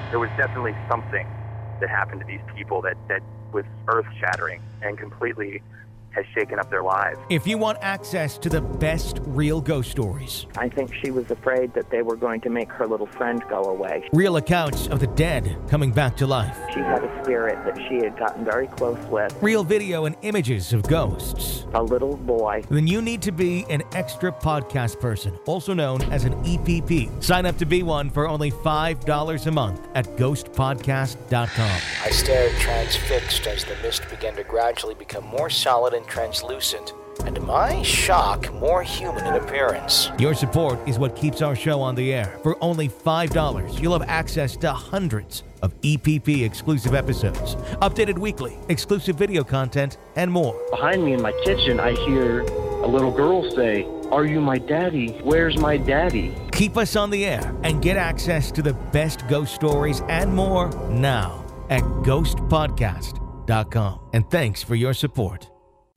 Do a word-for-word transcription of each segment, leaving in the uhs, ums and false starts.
there was definitely something that happened to these people that, that was earth-shattering and completely has shaken up their lives. If you want access to the best real ghost stories, I think she was afraid that they were going to make her little friend go away. real accounts of the dead coming back to life, She had a spirit that she had gotten very close with, real video and images of ghosts, a little boy. then you need to be an extra podcast person, also known as an E P P. Sign up to be one for only five dollars a month at ghost podcast dot com. I stared transfixed as the mist began to gradually become more solid and translucent, and to my shock, more human in appearance. Your support is what keeps our show on the air. For only five dollars, you'll have access to hundreds of E P P exclusive episodes, updated weekly, exclusive video content, and more. Behind me in my kitchen, I hear a little girl say, "Are you my daddy? Where's my daddy?" Keep us on the air and get access to the best ghost stories and more now at ghost podcast dot com. And thanks for your support.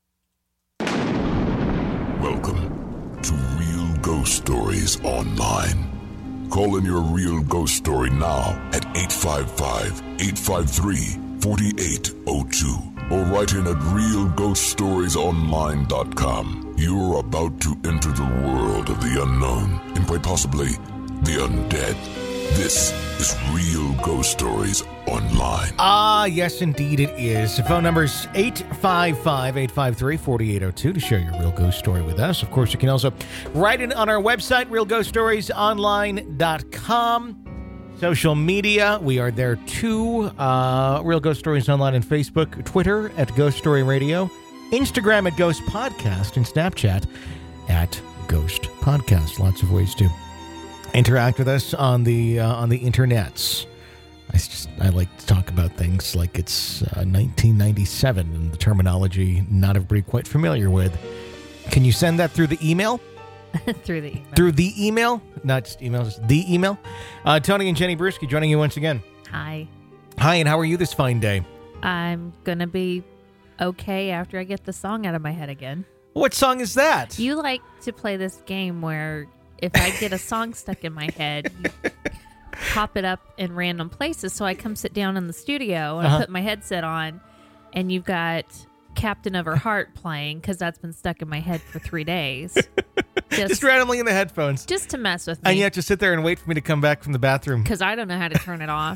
Welcome to Real Ghost Stories Online. Call in your real ghost story now at eight five five, eight five three, four eight zero two or write in at real ghost stories online dot com. You're about to enter the world of the unknown and quite possibly the undead. This is Real Ghost Stories Online. Ah, yes, indeed it is. The phone number is eight five five, eight five three, four eight zero two to share your real ghost story with us. Of course, you can also write it on our website, real ghost stories online dot com. Social media, we are there too. Uh, Real Ghost Stories Online on Facebook, Twitter at Ghost Story Radio, Instagram at Ghost Podcast, and Snapchat at Ghost Podcast. Lots of ways to interact with us on the uh, on the internets. I just I like to talk about things like it's uh, nineteen ninety-seven and the terminology not everybody quite familiar with. Can you send that through the email? Through the email. Through the email? Not just email, just the email. Uh, Tony and Jenny Bruschi joining you once again. Hi. Hi, and how are you this fine day? I'm going to be okay after I get the song out of my head again. What song is that? You like to play this game where if I get a song stuck in my head, you pop it up in random places. So I come sit down in the studio and Uh-huh. I put my headset on, and you've got Captain of Her Heart playing because that's been stuck in my head for three days. Just, Just, randomly in the headphones. just to mess with me. And you have to sit there and wait for me to come back from the bathroom. Because I don't know how to turn it off.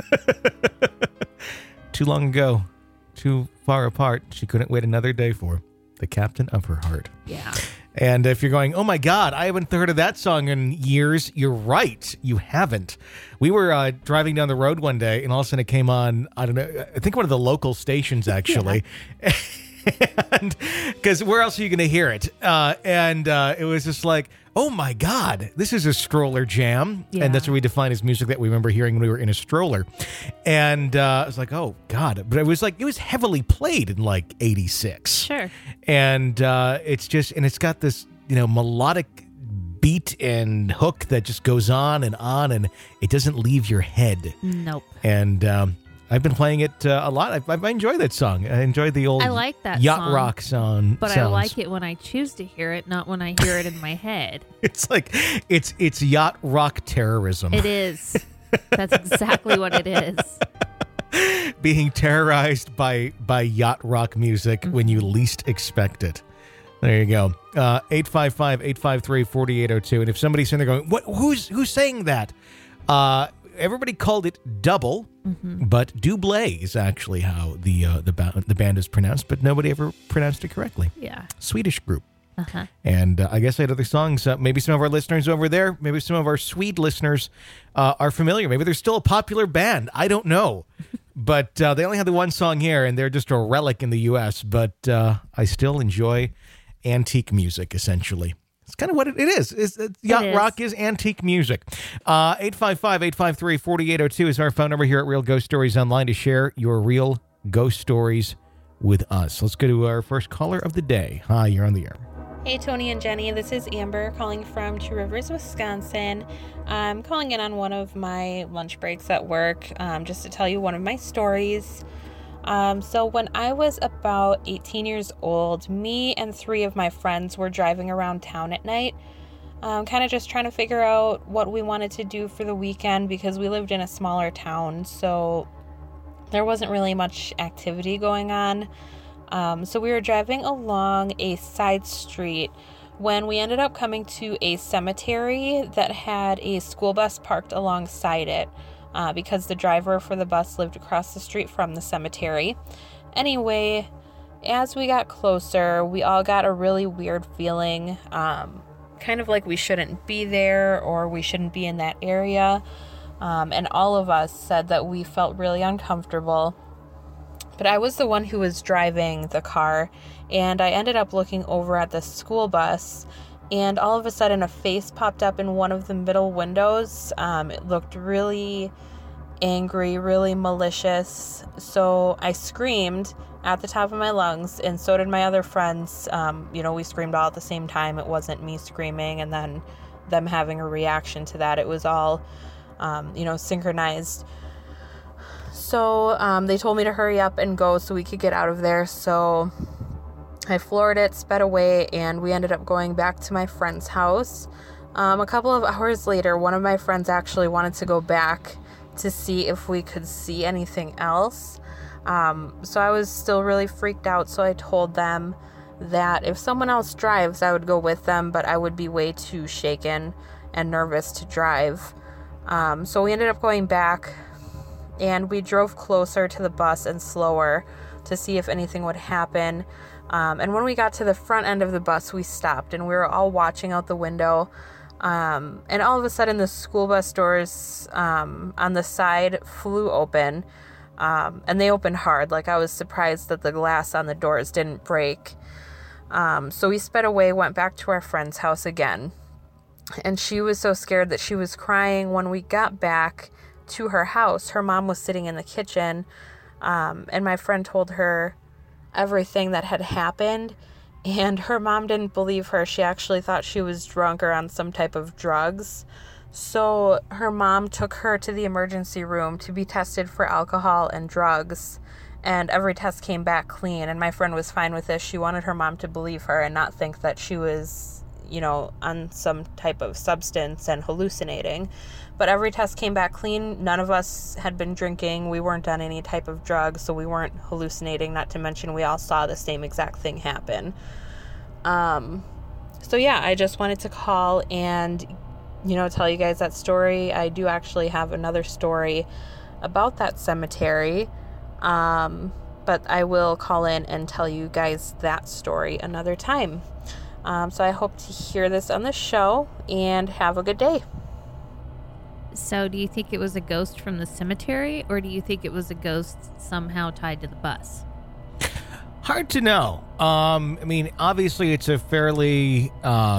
Too long ago, too far apart, she couldn't wait another day for the Captain of Her Heart. Yeah. And if you're going, oh my God, I haven't heard of that song in years, you're right. You haven't. We were uh, driving down the road one day, and all of a sudden it came on, I don't know, I think one of the local stations, actually. Yeah. And because where else are you going to hear it? Uh, and uh, it was just like, oh my God, this is a stroller jam. Yeah. And that's what we define as music that we remember hearing when we were in a stroller. And uh, I was like, oh God. But it was like, it was heavily played in like eighty-six. Sure. And uh, it's just, and it's got this, you know, melodic beat and hook that just goes on and on, and it doesn't leave your head. Nope. And um, I've been playing it uh, a lot. I, I enjoy that song. I enjoy the old I like that yacht song, rock song. But sounds. I like it when I choose to hear it, not when I hear it in my head. It's like it's it's yacht rock terrorism. It is. That's exactly what it is. Being terrorized by by yacht rock music mm-hmm. when you least expect it. There you go. Uh, eight five five, eight five three, four eight zero two. And if somebody's in there going, "What? Who's who's saying that?" Uh, everybody called it double, mm-hmm. but doublé is actually how the uh, the ba- the band is pronounced, but nobody ever pronounced it correctly. Yeah. Swedish group. Uh-huh. And uh, I guess I had other songs. Uh, maybe some of our listeners over there, maybe some of our Swede listeners uh, are familiar. Maybe they're still a popular band. I don't know. But uh, they only have the one song here, and they're just a relic in the U S. But uh, I still enjoy antique music, essentially. It's kind of what it is. It's, it's, yacht it is. rock is antique music. Uh, eight five five, eight five three, four eight zero two is our phone number here at Real Ghost Stories Online to share your real ghost stories with us. Let's go to our first caller of the day. Hi, you're on the air. Hey, Tony and Jenny. This is Amber calling from Two Rivers, Wisconsin. I'm calling in on one of my lunch breaks at work um, just to tell you one of my stories. Um, so when I was about eighteen years old, me and three of my friends were driving around town at night. Um, kind of just trying to figure out what we wanted to do for the weekend because we lived in a smaller town, so there wasn't really much activity going on. Um, so we were driving along a side street when we ended up coming to a cemetery that had a school bus parked alongside it uh, because the driver for the bus lived across the street from the cemetery. Anyway, as we got closer, we all got a really weird feeling, um, kind of like we shouldn't be there or we shouldn't be in that area. Um, and all of us said that we felt really uncomfortable. But I was the one who was driving the car, and I ended up looking over at the school bus, and all of a sudden a face popped up in one of the middle windows. Um, it looked really angry, really malicious. So I screamed at the top of my lungs, and so did my other friends. Um, you know, we screamed all at the same time. It wasn't me screaming and then them having a reaction to that. It was all, um, you know, synchronized. So um, they told me to hurry up and go so we could get out of there. So I floored it, sped away, and we ended up going back to my friend's house. Um, a couple of hours later, one of my friends actually wanted to go back to see if we could see anything else. Um, so I was still really freaked out, so I told them that if someone else drives, I would go with them, but I would be way too shaken and nervous to drive. Um, so we ended up going back, and we drove closer to the bus and slower to see if anything would happen. Um, and when we got to the front end of the bus, we stopped, and we were all watching out the window. Um, and all of a sudden, the school bus doors um, on the side flew open. Um, and they opened hard. Like, I was surprised that the glass on the doors didn't break. Um, so we sped away, went back to our friend's house again. And she was so scared that she was crying. When we got back to her house, her mom was sitting in the kitchen. Um, and my friend told her everything that had happened. And her mom didn't believe her. She actually thought she was drunk or on some type of drugs. So her mom took her to the emergency room to be tested for alcohol and drugs, and every test came back clean, and my friend was fine with this. She wanted her mom to believe her and not think that she was, you know, on some type of substance and hallucinating. But every test came back clean. None of us had been drinking. We weren't on any type of drugs, so we weren't hallucinating, not to mention we all saw the same exact thing happen. Um, so yeah, I just wanted to call and you know, tell you guys that story. I do actually have another story about that cemetery, um, but I will call in and tell you guys that story another time. Um, so I hope to hear this on the show, and have a good day. So do you think it was a ghost from the cemetery, or do you think it was a ghost somehow tied to the bus? Hard to know. Um, I mean, obviously it's a fairly uh,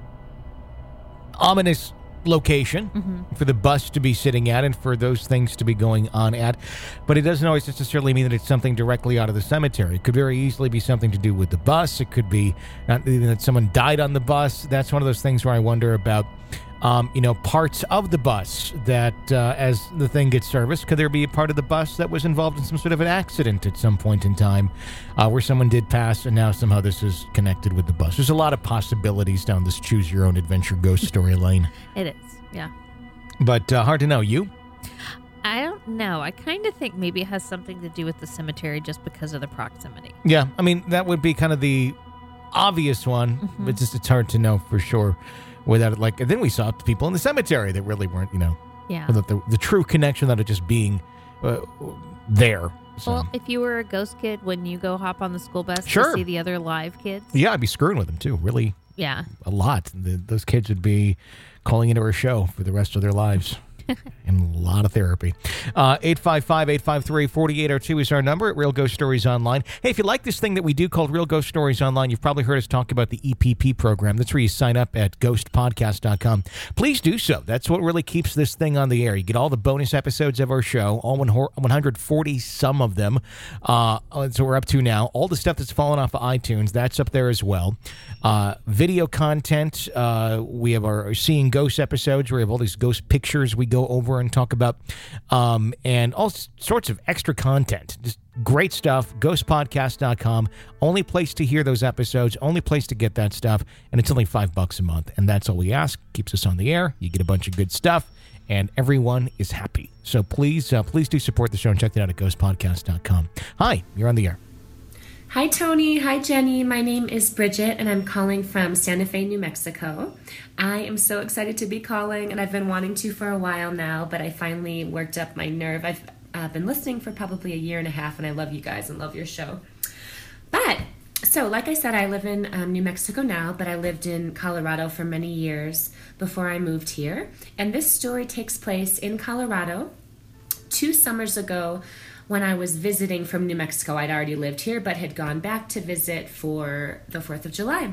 ominous location mm-hmm. for the bus to be sitting at and for those things to be going on at, but it doesn't always necessarily mean that it's something directly out of the cemetery. It could very easily be something to do with the bus. It could be not even that someone died on the bus. That's one of those things where I wonder about um, you know, parts of the bus that uh, as the thing gets serviced, could there be a part of the bus that was involved in some sort of an accident at some point in time uh, where someone did pass and now somehow this is connected with the bus? There's a lot of possibilities down this choose your own adventure ghost story lane. It is, yeah. But uh, hard to know. You? I don't know. I kind of think maybe it has something to do with the cemetery just because of the proximity. Yeah, I mean, that would be kind of the obvious one, mm-hmm. but just it's hard to know for sure. Without it, like, and then we saw people in the cemetery that really weren't, you know, yeah, without the, the true connection without it just being uh, there. So. Well, if you were a ghost kid, when you go hop on the school bus sure. to see the other live kids? Yeah, I'd be screwing with them too, really. Yeah. A lot. The, those kids would be calling into our show for the rest of their lives. And a lot of therapy. Uh, eight five five, eight five three, four eight zero two is our number at Real Ghost Stories Online. Hey, if you like this thing that we do called Real Ghost Stories Online, you've probably heard us talk about the E P P program. That's where you sign up at ghost podcast dot com. Please do so. That's what really keeps this thing on the air. You get all the bonus episodes of our show, all one hundred forty some of them. Uh, that's what we're up to now. All the stuff that's fallen off of iTunes, that's up there as well. Uh, video content. Uh, we have our Seeing Ghosts episodes where we have all these ghost pictures we go over and talk about, um, and all sorts of extra content. Just Great stuff. ghost podcast dot com. Only place to hear those episodes. Only place to get that stuff. And it's only five bucks a month. And that's all we ask. Keeps us on the air. You get a bunch of good stuff. And everyone is happy. So please, uh, please do support the show and check that out at ghost podcast dot com. Hi, you're on the air. Hi, Tony. Hi, Jenny. My name is Bridget, and I'm calling from Santa Fe, New Mexico. I am so excited to be calling, and I've been wanting to for a while now, but I finally worked up my nerve. I've uh, been listening for probably a year and a half, and I love you guys and love your show. But, so like I said, I live in um, New Mexico now, but I lived in Colorado for many years before I moved here. And this story takes place in Colorado two summers ago when I was visiting from New Mexico. I'd already lived here, but had gone back to visit for the fourth of July.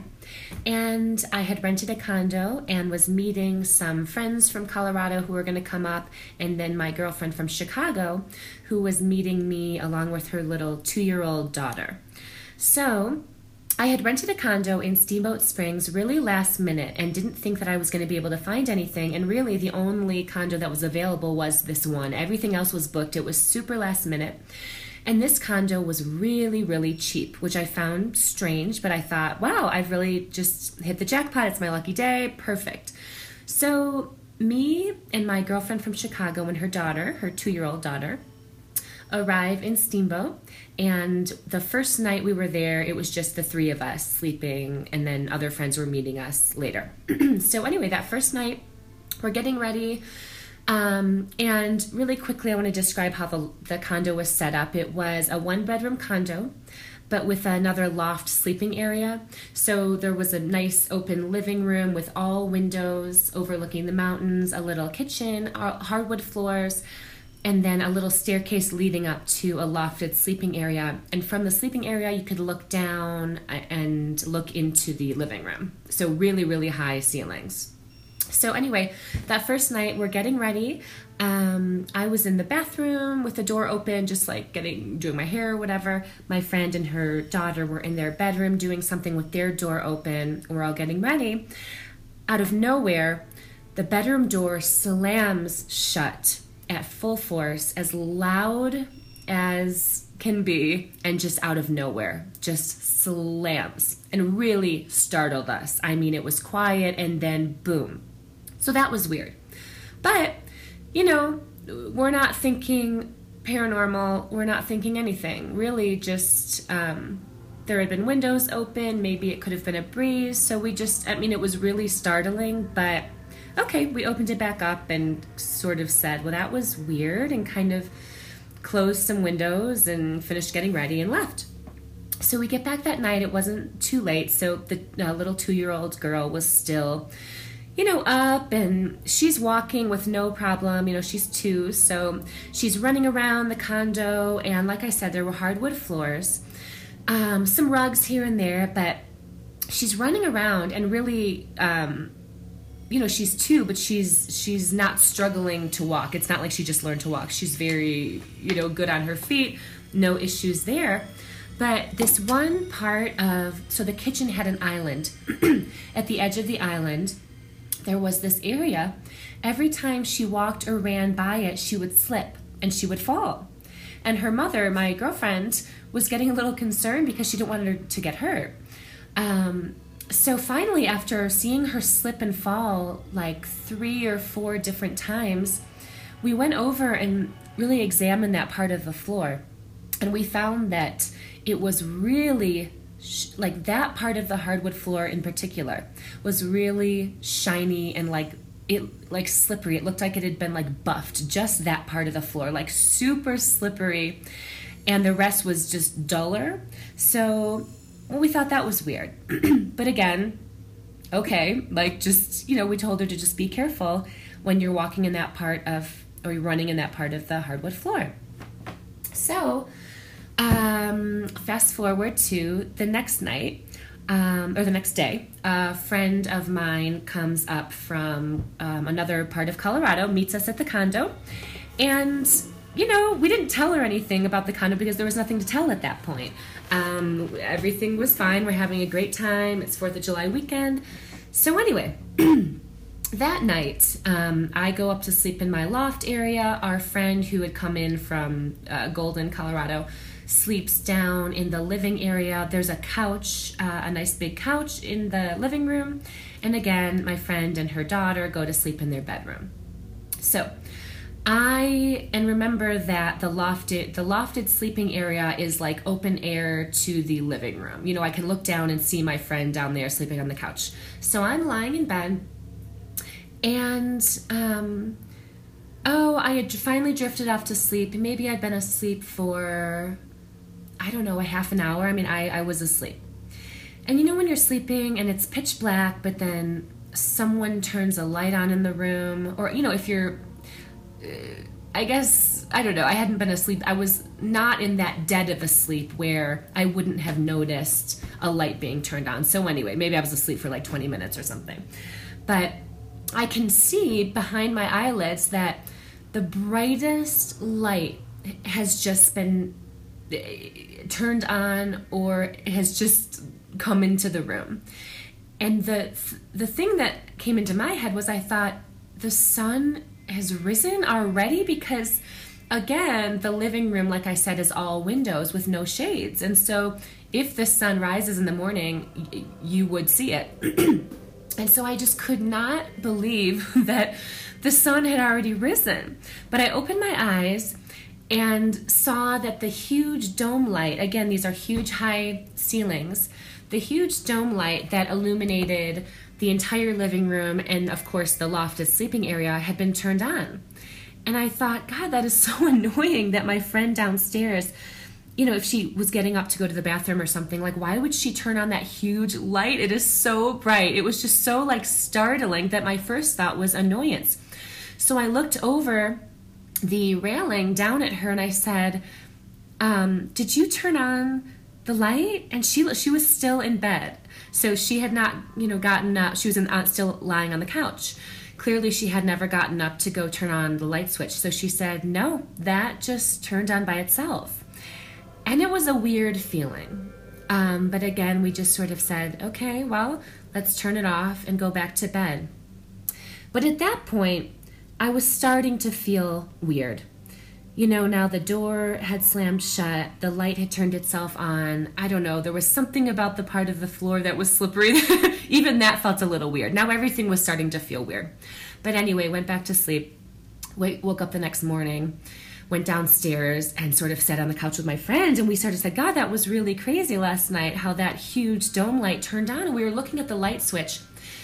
And I had rented a condo and was meeting some friends from Colorado who were going to come up, and then my girlfriend from Chicago who was meeting me along with her little two-year-old daughter. So I had rented a condo in Steamboat Springs really last minute and didn't think that I was going to be able to find anything. And really the only condo that was available was this one. Everything else was booked. It was super last minute. And this condo was really, really cheap, which I found strange, but I thought, wow, I've really just hit the jackpot. It's my lucky day. Perfect. So me and my girlfriend from Chicago and her daughter, her two-year-old daughter, arrive in Steamboat, and the first night we were there, it was just the three of us sleeping, and then other friends were meeting us later. So anyway, that first night, we're getting ready, um, and really quickly I want to describe how the, the condo was set up. It was a one-bedroom condo, but with another loft sleeping area. So there was a nice open living room with all windows overlooking the mountains, a little kitchen, hardwood floors, and then a little staircase leading up to a lofted sleeping area. And from the sleeping area, you could look down and look into the living room. So really, really high ceilings. So anyway, that first night, we're getting ready. Um, I was in the bathroom with the door open, just like getting, doing my hair or whatever. My friend and her daughter were in their bedroom doing something with their door open. We're all getting ready. Out of nowhere, the bedroom door slams shut at full force, as loud as can be, and just out of nowhere, just slams, and really startled us. I mean, it was quiet, and then boom. So that was weird. But, you know, we're not thinking paranormal, we're not thinking anything. Really just, um, there had been windows open, maybe it could have been a breeze, so we just, I mean, it was really startling, but okay, we opened it back up and sort of said, well, that was weird, and kind of closed some windows and finished getting ready and left. So we get back that night. It wasn't too late, so the uh, little two-year-old girl was still, you know, up, and she's walking with no problem. You know, she's two, so she's running around the condo, and like I said, there were hardwood floors, um, some rugs here and there, but she's running around and really, um, you know, she's two, but she's she's not struggling to walk. It's not like she just learned to walk. She's very, you know, good on her feet, no issues there. But this one part of, so the kitchen had an island. At the edge of the island, there was this area. Every time she walked or ran by it, she would slip and she would fall. And her mother, my girlfriend, was getting a little concerned because she didn't want her to get hurt. Um, So finally, after seeing her slip and fall like three or four different times, we went over and really examined that part of the floor. And we found that it was really, sh- like that part of the hardwood floor in particular, was really shiny and like, it like slippery. It looked like it had been like buffed, just that part of the floor, like super slippery. And the rest was just duller. So well, we thought that was weird. But again, okay, like just, you know, we told her to just be careful when you're walking in that part of, or you're running in that part of the hardwood floor. So, um, fast forward to the next night, um, or the next day, a friend of mine comes up from um, another part of Colorado, meets us at the condo, and you know, we didn't tell her anything about the condo because there was nothing to tell at that point. Um, everything was fine. We're having a great time. It's fourth of July weekend. So anyway, that night, um, I go up to sleep in my loft area. Our friend who had come in from uh, Golden, Colorado, sleeps down in the living area. There's a couch, uh, a nice big couch in the living room. And again, my friend and her daughter go to sleep in their bedroom. So I, and remember that the lofted, the lofted sleeping area is like open air to the living room. You know, I can look down and see my friend down there sleeping on the couch. So I'm lying in bed, and, um, oh, I had finally drifted off to sleep. Maybe I'd been asleep for, I don't know, a half an hour. I mean, I, I was asleep. And you know when you're sleeping and it's pitch black, but then someone turns a light on in the room, or, you know, if you're, uh, I guess, I don't know, I hadn't been asleep. I was not in that dead of a sleep where I wouldn't have noticed a light being turned on. So anyway, maybe I was asleep for like twenty minutes or something. But I can see behind my eyelids that the brightest light has just been turned on, or has just come into the room. And the the thing that came into my head was, I thought, the sun has risen already? Because again, the living room, like I said, is all windows with no shades. And so if the sun rises in the morning, y- you would see it. And so I just could not believe that the sun had already risen. But I opened my eyes and saw that the huge dome light, again, these are huge high ceilings, the huge dome light that illuminated the entire living room and, of course, the lofted sleeping area had been turned on. And I thought, God, that is so annoying that my friend downstairs, you know, if she was getting up to go to the bathroom or something, like, why would she turn on that huge light? It is so bright. It was just so, like, startling that my first thought was annoyance. So I looked over the railing down at her and I said, um, did you turn on the light? And she she was still in bed. So she had not, you know, gotten up. She was in, uh, still lying on the couch. Clearly she had never gotten up to go turn on the light switch. So she said, no, that just turned on by itself. And it was a weird feeling. Um, but again, we just sort of said, okay, well, let's turn it off and go back to bed. But at that point, I was starting to feel weird. You know, now the door had slammed shut, the light had turned itself on. I don't know, there was something about the part of the floor that was slippery. Even that felt a little weird. Now everything was starting to feel weird. But anyway, went back to sleep, woke up the next morning, went downstairs and sort of sat on the couch with my friend, and we sort of said, God, that was really crazy last night, how that huge dome light turned on, and we were looking at the light switch.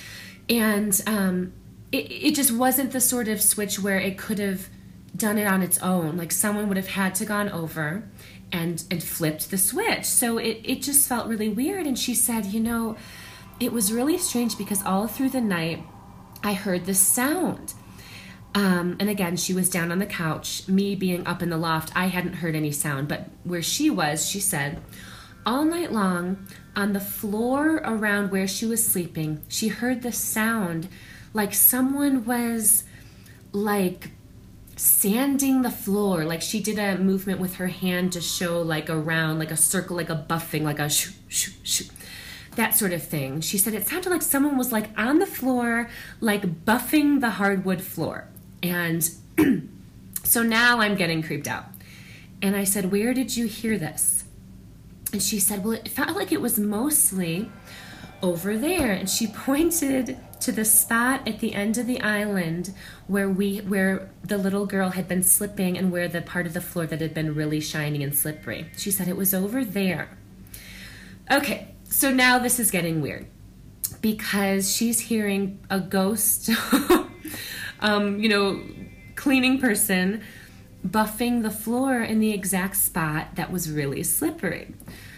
And um, it, it just wasn't the sort of switch where it could have done it on its own. Like someone would have had to gone over and and flipped the switch. So it, it just felt really weird. And she said, you know, it was really strange because all through the night I heard this sound. Um, and again, she was down on the couch. Me being up in the loft, I hadn't heard any sound. But where she was, she said, all night long on the floor around where she was sleeping, she heard the sound like someone was like sanding the floor. Like she did a movement with her hand to show like a round, like a circle, like a buffing, like a shoo, shoo, shoo, that sort of thing. She said it sounded like someone was like on the floor, like buffing the hardwood floor. And so now I'm getting creeped out. And I said, where did you hear this? And she said, well, it felt like it was mostly over there. And she pointed to the spot at the end of the island where we where the little girl had been slipping and where the part of the floor that had been really shiny and slippery. She said it was over there. Okay, so now this is getting weird because she's hearing a ghost, um, you know, cleaning person buffing the floor in the exact spot that was really slippery.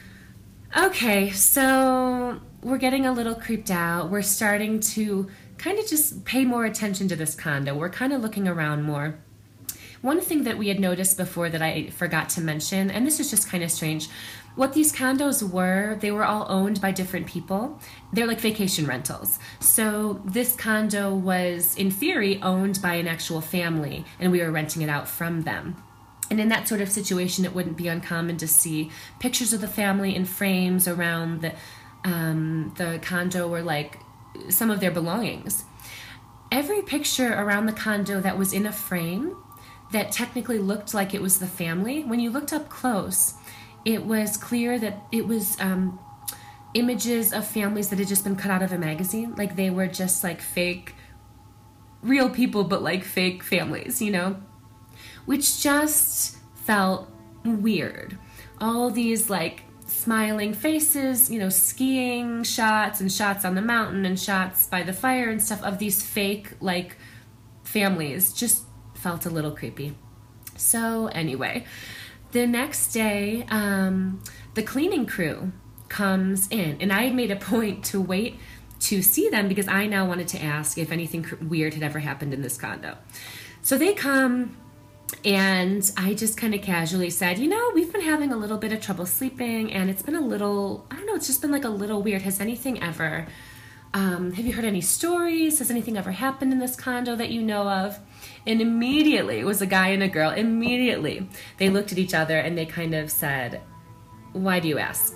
Okay, so we're getting a little creeped out. We're starting to kind of just pay more attention to this condo. We're kind of looking around more. One thing that we had noticed before that I forgot to mention, and this is just kind of strange, what these condos were, they were all owned by different people. They're like vacation rentals. So this condo was, in theory, owned by an actual family, and we were renting it out from them. And in that sort of situation, it wouldn't be uncommon to see pictures of the family in frames around the um, the condo or like some of their belongings. Every picture around the condo that was in a frame that technically looked like it was the family, when you looked up close, it was clear that it was um, images of families that had just been cut out of a magazine. Like they were just like fake, real people, but like fake families, you know, which just felt weird. All these like smiling faces, you know, skiing shots and shots on the mountain and shots by the fire and stuff of these fake like families just felt a little creepy. So anyway, the next day, um, the cleaning crew comes in, and I made a point to wait to see them because I now wanted to ask if anything weird had ever happened in this condo. So they come, and I just kind of casually said, you know, we've been having a little bit of trouble sleeping, and it's been a little, I don't know, it's just been like a little weird. Has anything ever, um, have you heard any stories? Has anything ever happened in this condo that you know of? And immediately, it was a guy and a girl, immediately they looked at each other and they kind of said, why do you ask?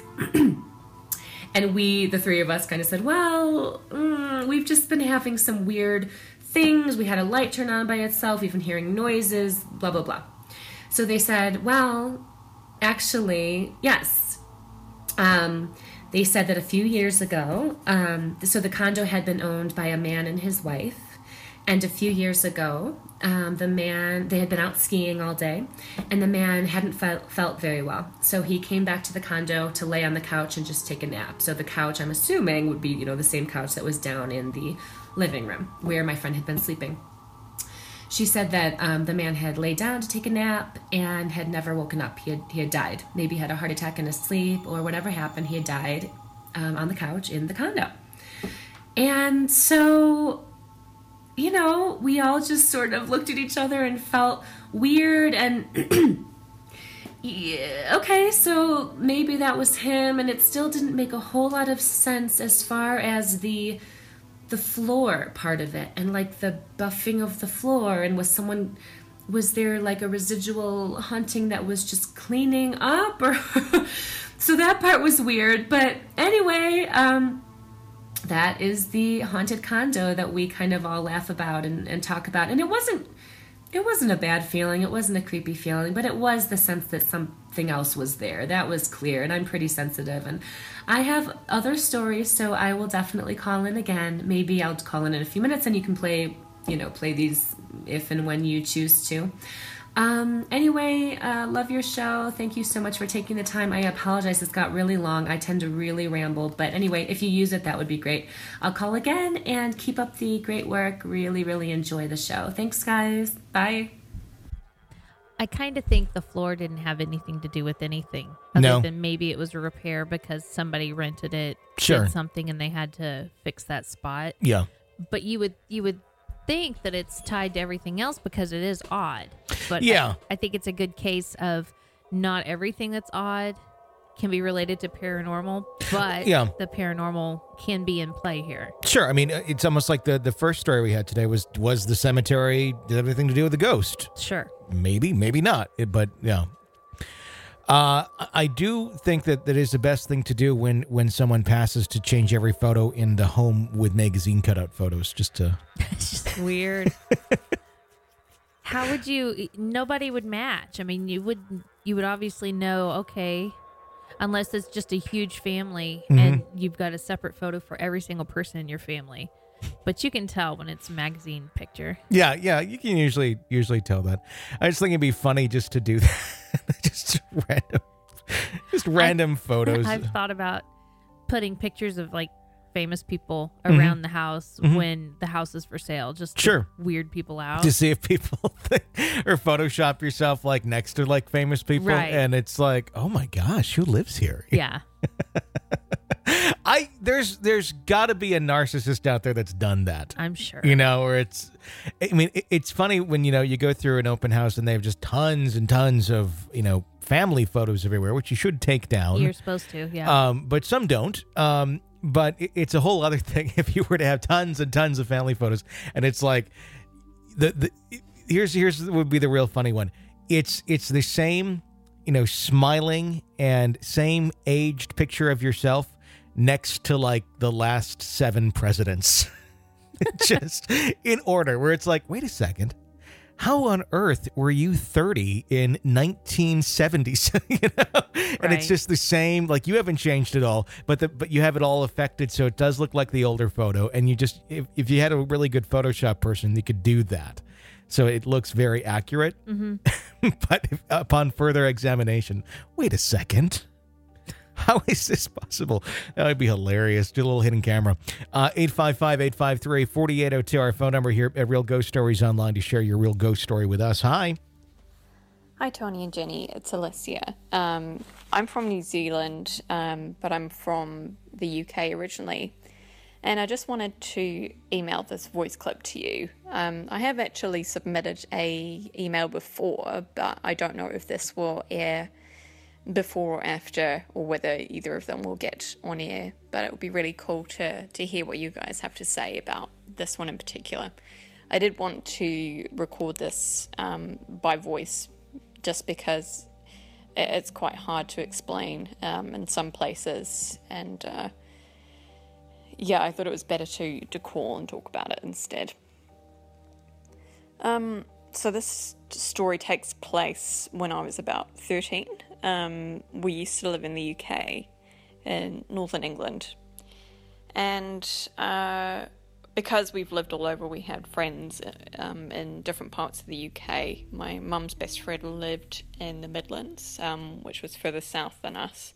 And we, the three of us, kind of said, well, mm, we've just been having some weird things. We had a light turn on by itself. We've been hearing noises, blah, blah, blah. So they said, well, actually, yes. Um, they said that a few years ago, um, so the condo had been owned by a man and his wife. And a few years ago, um, the man, they had been out skiing all day, and the man hadn't felt, felt very well. So he came back to the condo to lay on the couch and just take a nap. So the couch, I'm assuming, would be, you know, the same couch that was down in the living room where my friend had been sleeping. She said that um, the man had laid down to take a nap and had never woken up. He had, he had died. Maybe he had a heart attack in his sleep or whatever happened. He had died um, on the couch in the condo. And so, you know, we all just sort of looked at each other and felt weird and yeah, okay, so maybe that was him, and it still didn't make a whole lot of sense as far as the the floor part of it and like the buffing of the floor, and was someone, was there like a residual haunting that was just cleaning up, or so that part was weird. But anyway, um that is the haunted condo that we kind of all laugh about and, and talk about. And it wasn't it wasn't a bad feeling. It wasn't a creepy feeling, but it was the sense that something else was there. That was clear, and I'm pretty sensitive. And I have other stories, so I will definitely call in again. Maybe I'll call in in a few minutes, and you can play, you know, play these if and when you choose to. Um, anyway, uh, love your show. Thank you so much for taking the time. I apologize. It's got really long. I tend to really ramble, but anyway, if you use it, that would be great. I'll call again, and keep up the great work. Really, really enjoy the show. Thanks, guys. Bye. I kind of think the floor didn't have anything to do with anything. Other No. than maybe it was a repair because somebody rented it, Sure. did something, and they had to fix that spot. Yeah. But you would, you would think that it's tied to everything else because it is odd. But Yeah. I, I think it's a good case of not everything that's odd can be related to paranormal, but Yeah. the paranormal can be in play here. Sure. I mean, it's almost like the, the first story we had today was, was the cemetery, did everything to do with the ghost? Sure. Maybe, maybe not. It- But yeah. Uh, I do think that that is the best thing to do when, when someone passes, to change every photo in the home with magazine cutout photos, just to... It's just weird. How would you, nobody would match. I mean, you would, you would obviously know, okay, unless it's just a huge family Mm-hmm. and you've got a separate photo for every single person in your family. But you can tell when it's a magazine picture. Yeah, yeah, you can usually usually tell that. I just think it'd be funny just to do that. just random, just random I've, photos. I've thought about putting pictures of like famous people Mhm. around the house Mhm. when the house is for sale, just to Sure. weird people out. To see if people think, or Photoshop yourself like next to like famous people, Right. and it's like, oh my gosh, who lives here? Yeah. I there's there's got to be a narcissist out there that's done that. I'm sure. You know, or it's, I mean, it, it's funny when, you know, you go through an open house and they have just tons and tons of, you know, family photos everywhere, which you should take down. You're supposed to, yeah. Um, but some don't. Um, but it, it's a whole other thing if you were to have tons and tons of family photos, and it's like the the here's here's would be the real funny one. It's it's the same, you know, smiling and same aged picture of yourself next to like the last seven presidents. Just in order, where it's like, wait a second, how on earth were you thirty in nineteen seventies? You know? And it's Right. just the same, like you haven't changed at all, but the, but you have it all affected, so it does look like the older photo. And you just, if, if you had a really good Photoshop person, you could do that. So it looks very accurate. Mm-hmm. But if, upon further examination, wait a second. How is this possible? That would be hilarious. Do a little hidden camera. Uh, eight five five, eight five three, four eight zero two, our phone number here at Real Ghost Stories Online to share your real ghost story with us. Hi. Hi, Tony and Jenny. It's Alicia. Um, I'm from New Zealand, um, but I'm from the U K originally. And I just wanted to email this voice clip to you. Um, I have actually submitted a email before, but I don't know if this will air before or after, or whether either of them will get on air. But it would be really cool to, to hear what you guys have to say about this one in particular. I did want to record this um, by voice, just because it's quite hard to explain um, in some places, and uh, yeah, I thought it was better to, to call and talk about it instead. Um, so this story takes place when I was about thirteen. Um, we used to live in the U K, in northern England, and uh, because we've lived all over, we had friends um, in different parts of the U K. My mum's best friend lived in the Midlands, um, which was further south than us.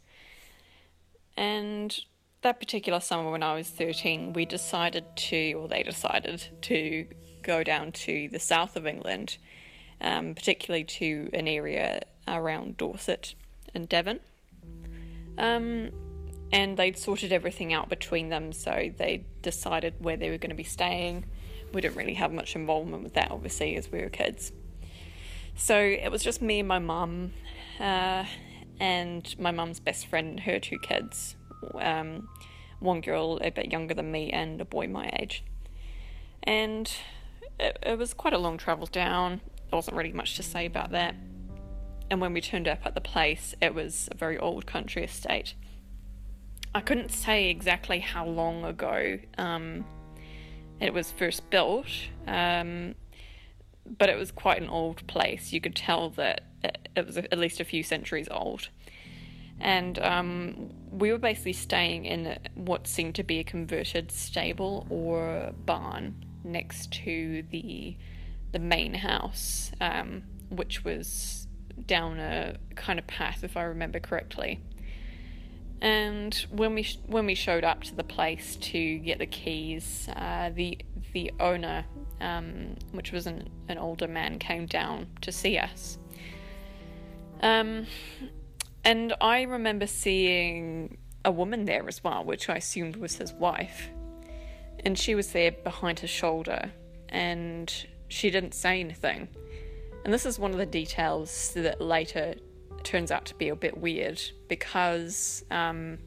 And that particular summer when I was thirteen, we decided to, or they decided to go down to the south of England, um, particularly to an area around Dorset and Devon. Um, and they'd sorted everything out between them, so they decided where they were going to be staying. We didn't really have much involvement with that, obviously, as we were kids. So it was just me and my mum, uh, and my mum's best friend and her two kids. Um, one girl a bit younger than me and a boy my age. And it, it was quite a long travel down. There wasn't really much to say about that. And when we turned up at the place, it was a very old country estate. I couldn't say exactly how long ago um, it was first built, um, but it was quite an old place. You could tell that it, it was at least a few centuries old. And um, we were basically staying in what seemed to be a converted stable or barn next to the the main house, um, which was down a kind of path, if I remember correctly. And when we sh- when we showed up to the place to get the keys, uh, the the owner, um, which was an, an older man, came down to see us. Um. And I remember seeing a woman there as well, which I assumed was his wife. And she was there behind his shoulder, and she didn't say anything. And this is one of the details that later turns out to be a bit weird, because um,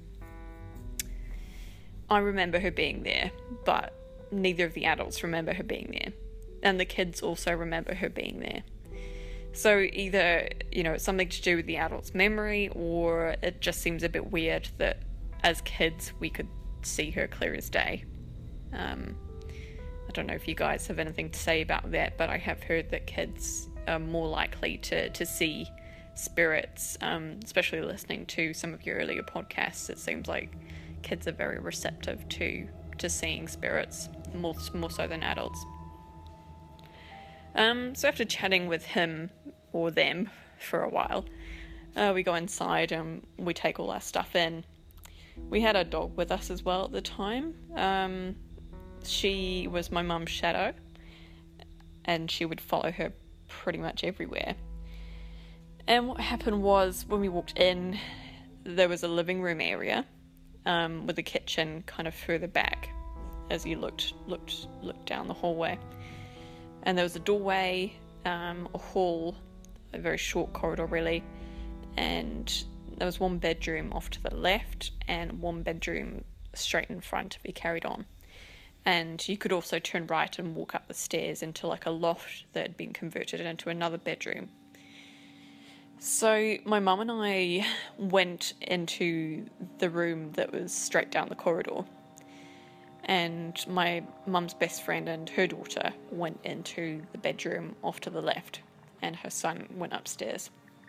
I remember her being there, but neither of the adults remember her being there. And the kids also remember her being there. So either, you know, it's something to do with the adult's memory, or it just seems a bit weird that as kids we could see her clear as day. Um, I don't know if you guys have anything to say about that, but I have heard that kids are more likely to, to see spirits, um, especially listening to some of your earlier podcasts. It seems like kids are very receptive to, to seeing spirits, more, more so than adults. Um, so after chatting with him, or them, for a while, uh, we go inside and we take all our stuff in. We had a dog with us as well at the time. Um, she was my mum's shadow, and she would follow her pretty much everywhere. And what happened was, when we walked in, there was a living room area, um, with the kitchen kind of further back as you looked looked looked down the hallway. And there was a doorway, um, a hall, a very short corridor really, and there was one bedroom off to the left and one bedroom straight in front if you carried on. And you could also turn right and walk up the stairs into like a loft that had been converted into another bedroom. So my mum and I went into the room that was straight down the corridor. and my mum's best friend and her daughter went into the bedroom off to the left, and her son went upstairs.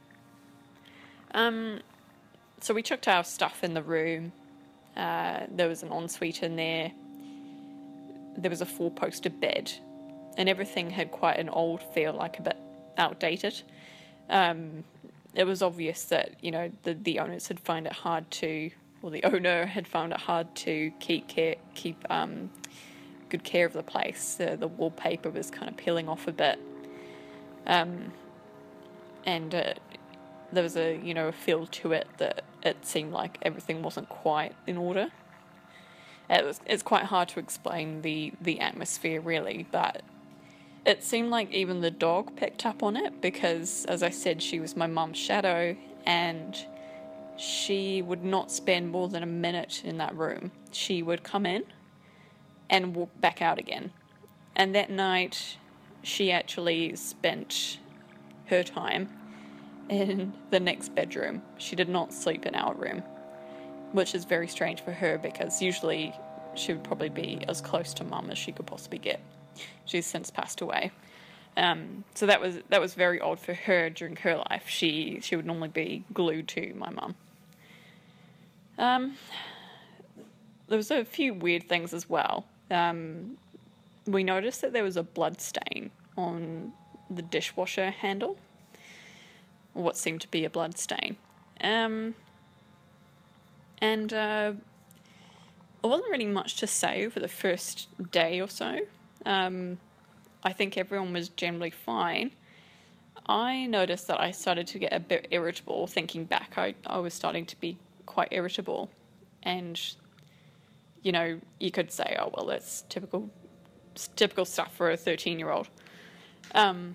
Um, so we chucked our stuff in the room. Uh, there was an ensuite in there. There was a four-poster bed, and everything had quite an old feel, like a bit outdated. Um, it was obvious that, you know, the, the owners had found it hard to, or the owner had found it hard to keep care, keep um, good care of the place. The, the wallpaper was kind of peeling off a bit. Um, and uh, there was a, you know, a feel to it that it seemed like everything wasn't quite in order. It was, it's quite hard to explain the, the atmosphere, really, but it seemed like even the dog picked up on it because, as I said, she was my mum's shadow, and she would not spend more than a minute in that room. She would come in and walk back out again. And that night, she actually spent her time in the next bedroom. She did not sleep in our room, which is very strange for her because usually she would probably be as close to mum as she could possibly get. She's since passed away. Um, so that was that was very odd for her during her life. She she would normally be glued to my mum. Um, there was a few weird things as well. Um, we noticed that there was a blood stain on the dishwasher handle, or what seemed to be a blood stain. Um, and uh, there wasn't really much to say for the first day or so. Um, I think everyone was generally fine. I noticed that I started to get a bit irritable. Thinking back, I, I was starting to be quite irritable. And, you know, you could say, oh, well, that's typical typical stuff for a thirteen-year-old. Um,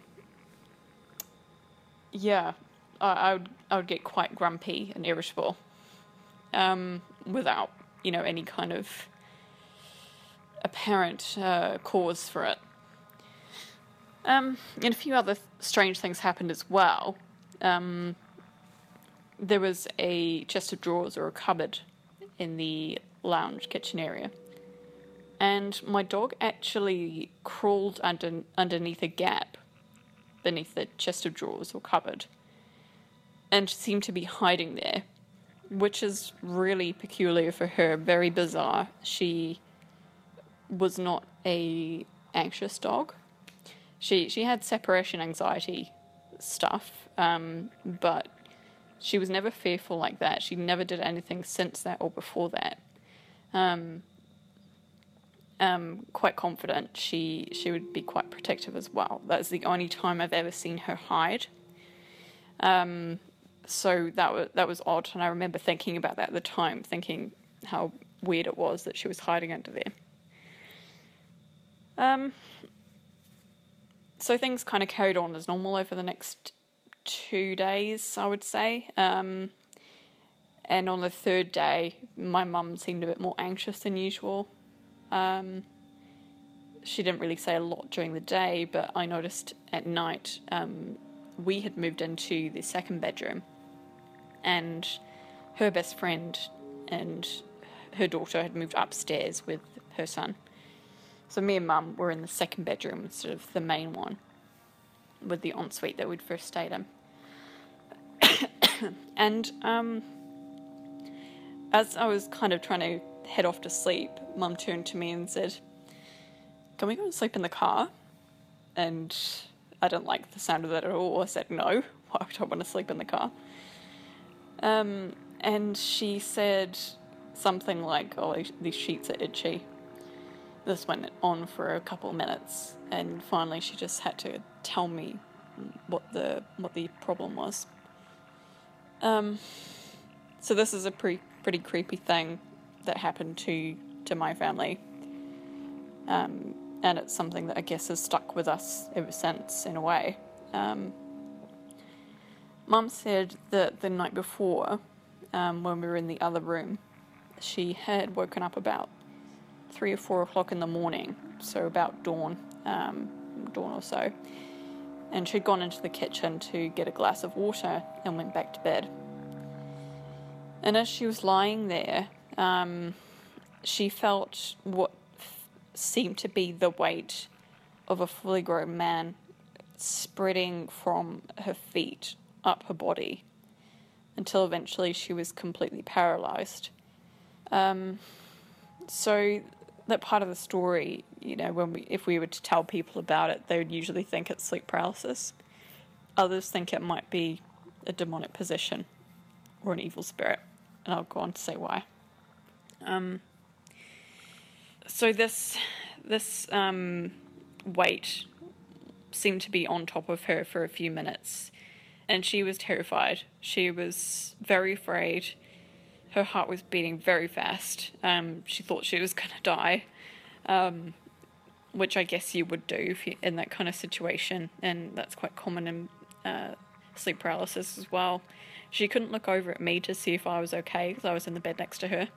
yeah, I, I, would, I would get quite grumpy and irritable um, without, you know, any kind of apparent uh, cause for it. Um, and a few other th- strange things happened as well. Um, there was a chest of drawers or a cupboard in the lounge kitchen area. And my dog actually crawled under, underneath a gap beneath the chest of drawers or cupboard and seemed to be hiding there, which is really peculiar for her, very bizarre. She was not a anxious dog. She she had separation anxiety stuff, um, but she was never fearful like that. She never did anything since that or before that. Um, um, quite confident. She she would be quite protective as well. That's the only time I've ever seen her hide. Um, so that was that was odd, and I remember thinking about that at the time, thinking how weird it was that she was hiding under there. Um. So things kind of carried on as normal over the next two days, I would say. Um, and on the third day, my mum seemed a bit more anxious than usual. Um, she didn't really say a lot during the day, but I noticed at night um, we had moved into the second bedroom, and her best friend and her daughter had moved upstairs with her son. So me and Mum were in the second bedroom instead of the main one with the ensuite that we'd first stayed in. And um, as I was kind of trying to head off to sleep, Mum turned to me and said, "Can we go and sleep in the car?" And I didn't like the sound of that at all. I said, "No, why would I want to sleep in the car?" Um, and she said something like, "Oh, these sheets are itchy." This went on for a couple of minutes, and finally she just had to tell me what the what the problem was. Um, so this is a pretty pretty creepy thing that happened to to my family, um, and it's something that I guess has stuck with us ever since, in a way. Um, Mum said that the night before, um, when we were in the other room, she had woken up about three or four o'clock in the morning, so about dawn, um, dawn or so, and she'd gone into the kitchen to get a glass of water and went back to bed. And as she was lying there, um, she felt what seemed to be the weight of a fully grown man spreading from her feet up her body until eventually she was completely paralyzed. Um, so that part of the story, you know, when we if we were to tell people about it, they would usually think it's sleep paralysis. Others think it might be a demonic possession or an evil spirit, and I'll go on to say why. Um, so this this um, weight seemed to be on top of her for a few minutes, and she was terrified. She was very afraid. Her heart was beating very fast. Um, she thought she was going to die, um, which I guess you would do if you, in that kind of situation, and that's quite common in uh, sleep paralysis as well. She couldn't look over at me to see if I was okay, because I was in the bed next to her.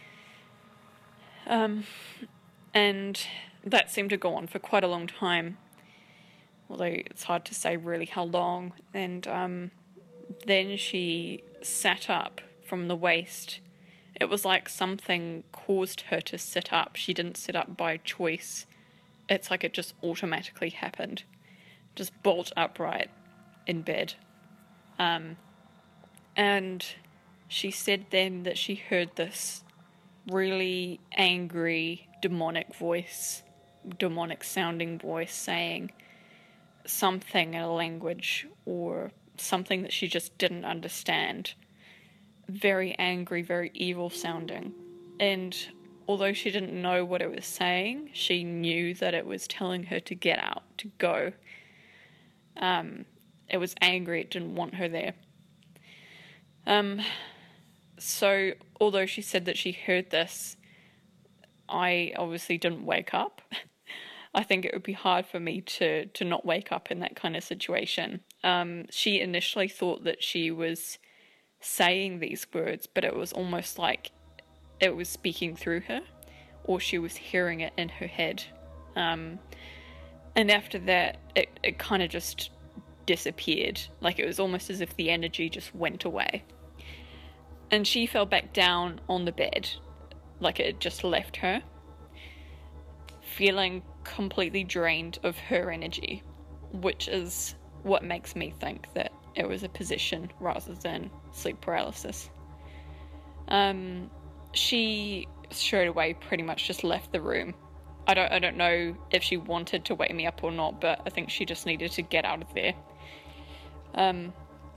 Um, and that seemed to go on for quite a long time, although it's hard to say really how long. And um, then she sat up from the waist. It was like something caused her to sit up. She didn't sit up by choice. It's like it just automatically happened. Just bolt upright in bed. Um, and she said then that she heard this really angry, demonic voice, demonic sounding voice saying something in a language or something that she just didn't understand. Very angry, very evil sounding. And although she didn't know what it was saying, she knew that it was telling her to get out, to go. Um, it was angry, it didn't want her there. Um, so although she said that she heard this, I obviously didn't wake up. I think it would be hard for me to, to not wake up in that kind of situation. Um, she initially thought that she was saying these words, but it was almost like it was speaking through her, or she was hearing it in her head. Um, and after that, it, it kind of just disappeared. Like it was almost as if the energy just went away. And she fell back down on the bed, like it had just left her, feeling completely drained of her energy, which is what makes me think that it was a possession rather than sleep paralysis. Um, she straight away pretty much just left the room. I don't, I don't know if she wanted to wake me up or not, but I think she just needed to get out of there. Um,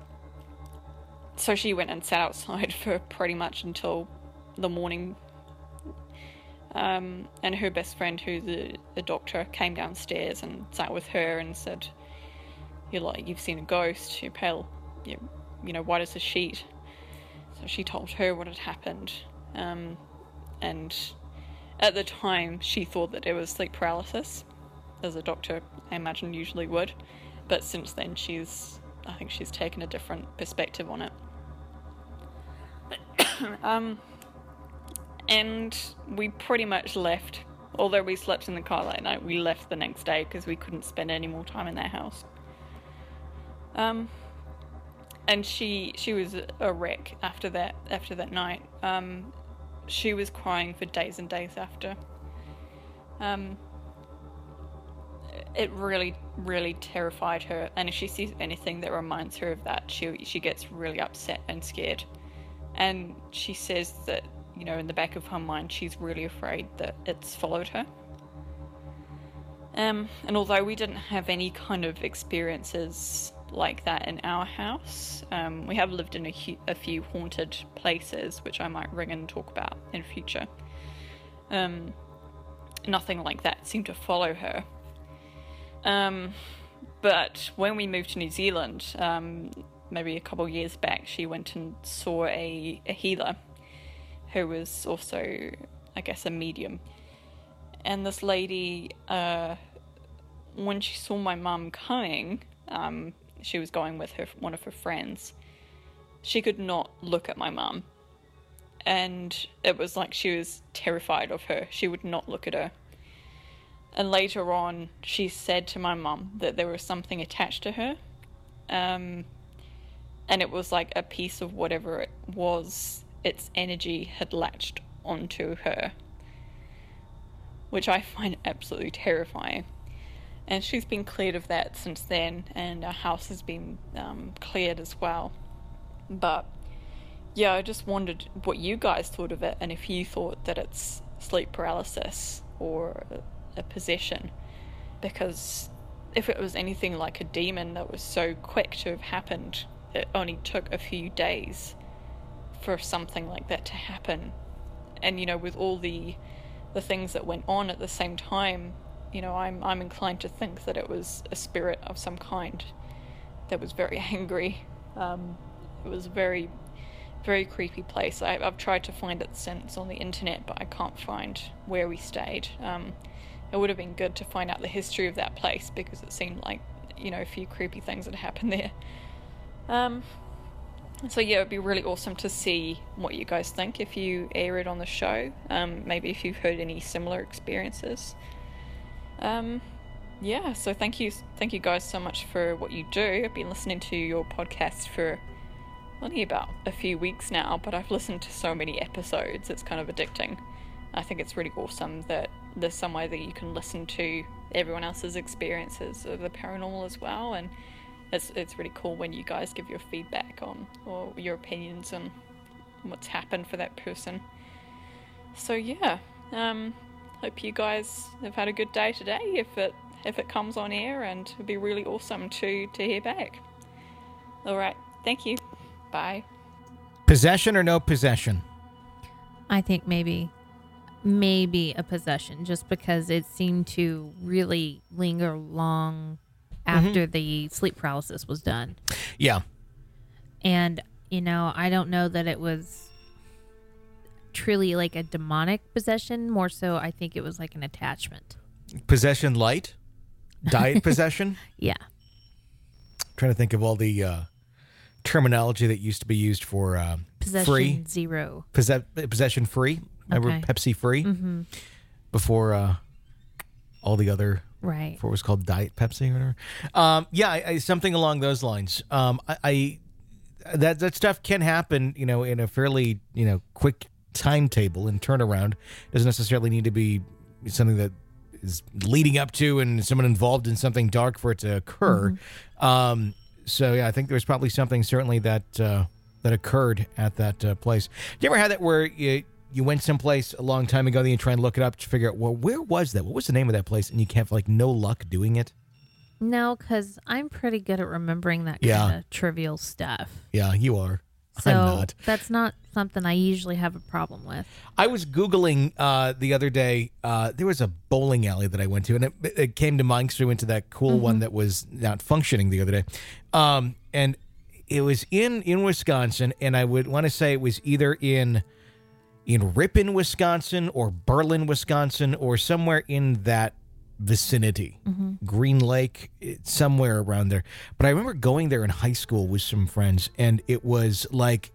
so she went and sat outside for pretty much until the morning. Um, and her best friend, who's a, a doctor, came downstairs and sat with her and said, You're like, you've seen a ghost, you're pale, you, you know, white as a sheet. So she told her what had happened. Um, and at the time, she thought that it was sleep paralysis, as a doctor, I imagine, usually would. But since then, she's, I think she's taken a different perspective on it. um, and we pretty much left. Although we slept in the car that night, we left the next day because we couldn't spend any more time in that house. Um, and she she was a wreck after that after that night. Um, she was crying for days and days after. Um, it really really terrified her, and if she sees anything that reminds her of that, she she gets really upset and scared. And she says that, you know, in the back of her mind, she's really afraid that it's followed her. Um, and although we didn't have any kind of experiences like that in our house, um, we have lived in a, hu- a few haunted places, which I might ring and talk about in future. Um, nothing like that seemed to follow her. Um, but when we moved to New Zealand, um, maybe a couple of years back, she went and saw a, a healer who was also, I guess, a medium. And this lady, uh, when she saw my mum coming, um, she was going with her one of her friends, she could not look at my mum. And it was like she was terrified of her. She would not look at her. And later on, she said to my mum that there was something attached to her. Um, and it was like a piece of whatever it was, its energy had latched onto her. which I find absolutely terrifying. And she's been cleared of that since then, and our house has been um, cleared as well. But yeah, I just wondered what you guys thought of it, and if you thought that it's sleep paralysis or a, a possession, because if it was anything like a demon that was so quick to have happened, it only took a few days for something like that to happen. And you know, with all the the things that went on at the same time, you know, I'm I'm inclined to think that it was a spirit of some kind that was very angry. Um, it was a very, very creepy place. I, I've tried to find it since on the internet, but I can't find where we stayed. Um, it would have been good to find out the history of that place, because it seemed like, you know, a few creepy things had happened there. Um, so yeah, it would be really awesome to see what you guys think if you air it on the show. Um, maybe if you've heard any similar experiences. Um, yeah, so thank you, thank you guys so much for what you do. I've been listening to your podcast for only about a few weeks now, but I've listened to so many episodes, it's kind of addicting. I think it's really awesome that there's some way that you can listen to everyone else's experiences of the paranormal as well, and it's it's really cool when you guys give your feedback on, or your opinions on what's happened for that person. So yeah, um, hope you guys have had a good day today, if it if it comes on air, and it'd be really awesome to to hear back. All right, thank you. Bye. Possession or no possession? I think maybe, maybe a possession, just because it seemed to really linger long after mm-hmm. the sleep paralysis was done. Yeah. And, you know, I don't know that it was truly like a demonic possession. More so, I think it was like an attachment. Possession light? Diet possession? Yeah. Trying to think of all the uh, terminology that used to be used for uh, possession free. Zero. Possess- possession free. Remember okay. Pepsi free? Mm-hmm. Before uh, all the other... Right. Before it was called Diet Pepsi or whatever. Um, yeah, I, I, something along those lines. Um, I, I that that stuff can happen, you know, in a fairly, you know, quick timetable and turnaround. It doesn't necessarily need to be something that is leading up to and someone involved in something dark for it to occur. Mm-hmm. Um, so yeah, I think there's probably something certainly that uh, that occurred at that uh, place. Do you ever have that where you you went someplace a long time ago, then you try and look it up to figure out, well, where was that? What was the name of that place? And you have like no luck doing it? No, because I'm pretty good at remembering that yeah. kind of trivial stuff. Yeah, you are. So I'm not. That's not something I usually have a problem with. I was Googling uh, the other day. Uh, there was a bowling alley that I went to, and it, it came to mind because we went to that cool mm-hmm. one that was not functioning the other day. Um, and it was in, in Wisconsin, and I would want to say it was either in... in Ripon, Wisconsin, or Berlin, Wisconsin, or somewhere in that vicinity. Mm-hmm. Green Lake, somewhere around there. But I remember going there in high school with some friends, and it was like,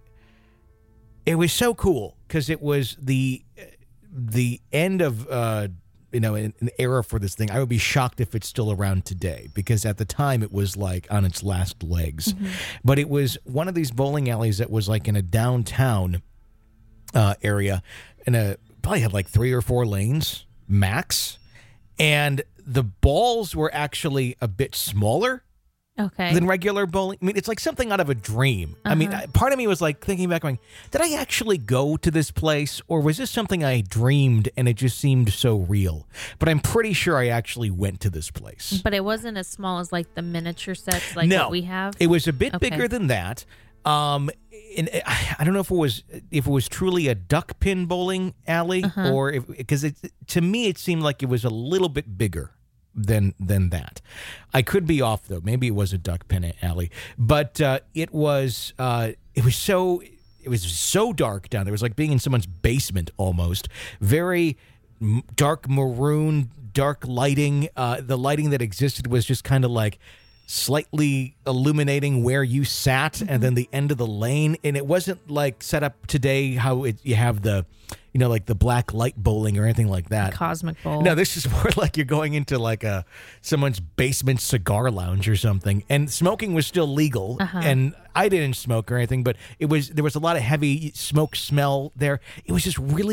it was so cool, because it was the the end of, uh, you know, an, an era for this thing. I would be shocked if it's still around today, because at the time it was like on its last legs. Mm-hmm. But it was one of these bowling alleys that was like in a downtown Uh, area, and a probably had like three or four lanes max, and the balls were actually a bit smaller okay. than regular bowling. I mean, it's like something out of a dream. Uh-huh. I mean, part of me was like thinking back, going, did I actually go to this place, or was this something I dreamed and it just seemed so real? But I'm pretty sure I actually went to this place. But it wasn't as small as like the miniature sets like no, what we have? It was a bit okay. bigger than that. Um, and I don't know if it was if it was truly a duck pin bowling alley, uh-huh. or if, because it to me it seemed like it was a little bit bigger than than that. I could be off though. Maybe it was a duck pin alley, but uh, it was uh, it was so it was so dark down there. It was like being in someone's basement almost. Very dark maroon, dark lighting. Uh, the lighting that existed was just kind of like slightly illuminating where you sat, mm-hmm. and then the end of the lane. And it wasn't like set up today how it, you have the, you know, like the black light bowling or anything like that. Cosmic bowl. No, this is more like you're going into like a someone's basement cigar lounge or something. And smoking was still legal, uh-huh. and I didn't smoke or anything, but it was there was a lot of heavy smoke smell there. It was just really,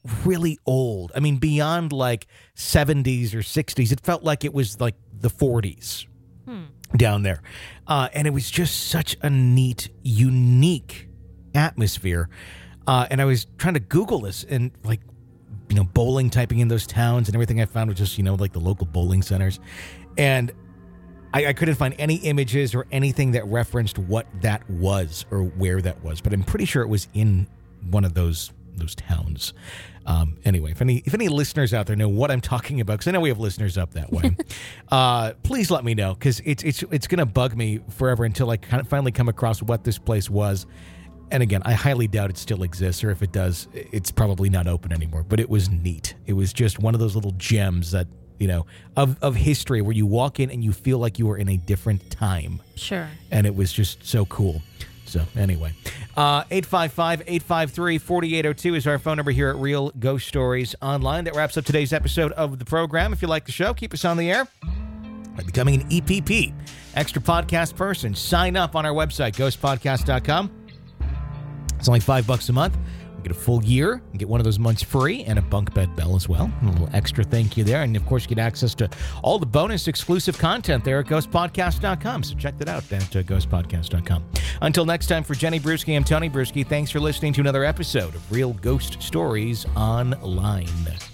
really old. I mean, beyond like seventies or sixties. It felt like it was like the forties hmm. down there. Uh, and it was just such a neat, unique atmosphere. Uh, and I was trying to Google this and like, you know, bowling, typing in those towns, and everything I found was just, you know, like the local bowling centers. And I, I couldn't find any images or anything that referenced what that was or where that was. But I'm pretty sure it was in one of those those towns. Um, anyway, if any if any listeners out there know what I'm talking about, because I know we have listeners up that way, uh, please let me know, because it's it's it's going to bug me forever until I kind of finally come across what this place was. And again, I highly doubt it still exists, or if it does, it's probably not open anymore. But it was neat. It was just one of those little gems that, you know, of, of history where you walk in and you feel like you are in a different time. Sure. And it was just so cool. So anyway, uh, eight five five, eight five three, four eight zero two is our phone number here at Real Ghost Stories Online. That wraps up today's episode of the program. If you like the show, keep us on the air by becoming an E P P, Extra Podcast Person. Sign up on our website, ghost podcast dot com. It's only five bucks a month. You get a full year, you get one of those months free, and a bunk bed bell as well. A little extra thank you there. And, of course, you get access to all the bonus exclusive content there at ghost podcast dot com. So check that out at uh, ghost podcast dot com. Until next time, for Jenny Brewski, I'm Tony Brewski. Thanks for listening to another episode of Real Ghost Stories Online.